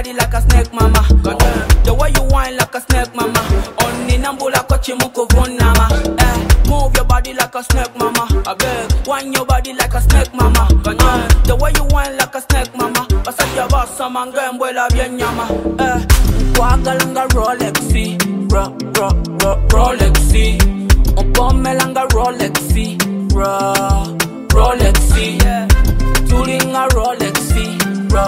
body like a snake, mama. The way you whine like a snake, mama. Onni nambula kochi muko vunama. Move your body like a snake, mama. I beg, whine your body like a snake, mama. The way you whine like a snake, mama. Pasaya basa mangembo la bien nyama. Kwagalanga Rolexi, Rolexi. Opomelanga Rolexi, Rolexi. Tulinga Rolexi,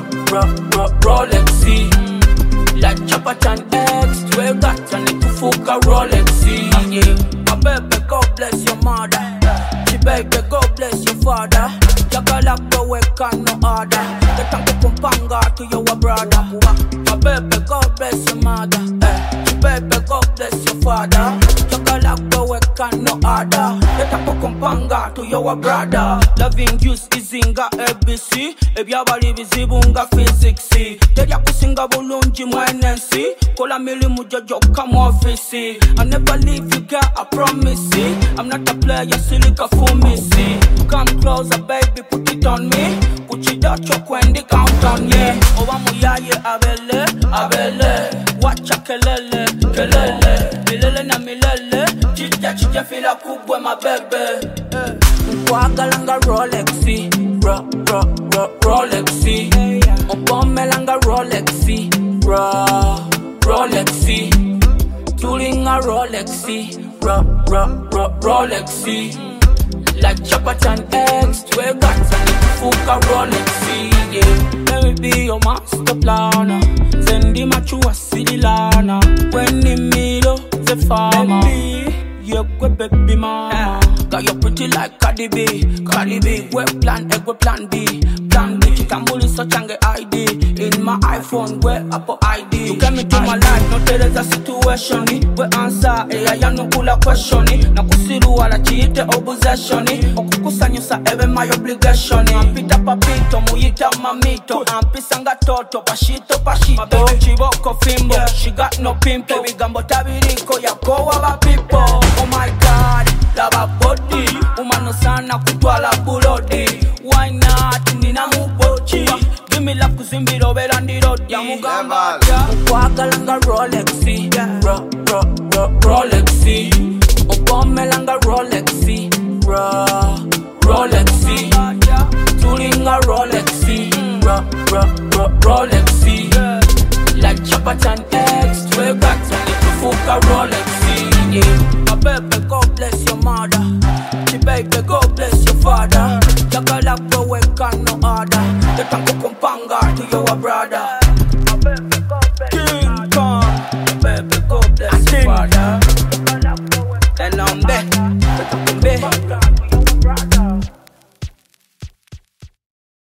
Rolexi. La Chapatan X, 12 got and it to fuka Rolexi. My baby, God bless your mother. She baby, God bless your father. Jagalaka weka no order. The tango kumpanga to your brother. My baby, God bless your mother. She baby, God bless your father. Jagalaka weka no order. The tango kumpanga to your brother. Loving juice izinga ABC. Ebyabali bizibunga physics. Teria kusinga bulungi mwenensi. Kola mili mujojo kama ofisi. I never leave you, girl, I promise. I'm not a player, silly for me. Come closer, baby, put it on me. Put it out your candy, count on me. Owa muyaye abele. Wacha kelele. Milele na milele. Chicha fila kubwe my baby. Kwagalanga Rolexi, Rolexi. Opomelanga Rolexi, Rolexi. Tulinga Rolexi, Rolexi. La Chapatan X, 12 guns and it fuka Rolexi, yeah. Let me be your master planner. Zendi machua sililana. When in middle, the farmer. Yeah, baby mama. Got you pretty like Cardi B. Web plan A, web plan B. Plan B, Chikambuli so change ID. In my iPhone, where Apple ID. You came into my life, no tell us a situation. We answer, I no kula question. Na kusiru wala chiite obsession. Okukusanyo sa ebe my obligation. Ampita papito, muyita mamito. Ampisanga toto, pashito. My baby chiboko fimbo. She got no pimple. We gambo tabiriko ya kowa ba people. Oh my God, lava body. Umano sana kutwala bulodi. Why not? Nina mubochi. Give me love kuzimbiro belandiro. Ya mugamba Kwagalanga Rolexi, Rolexi. Opomelanga Rolexi, Rolexi. Tulinga Rolexi, Rolexi. La Chapatan X, 12 guns and it to fuka Rolexi, yeah. My baby, God bless your mother. She baby, God bless your father. Jagalaka weka no order. The tango kumpanga to your brother.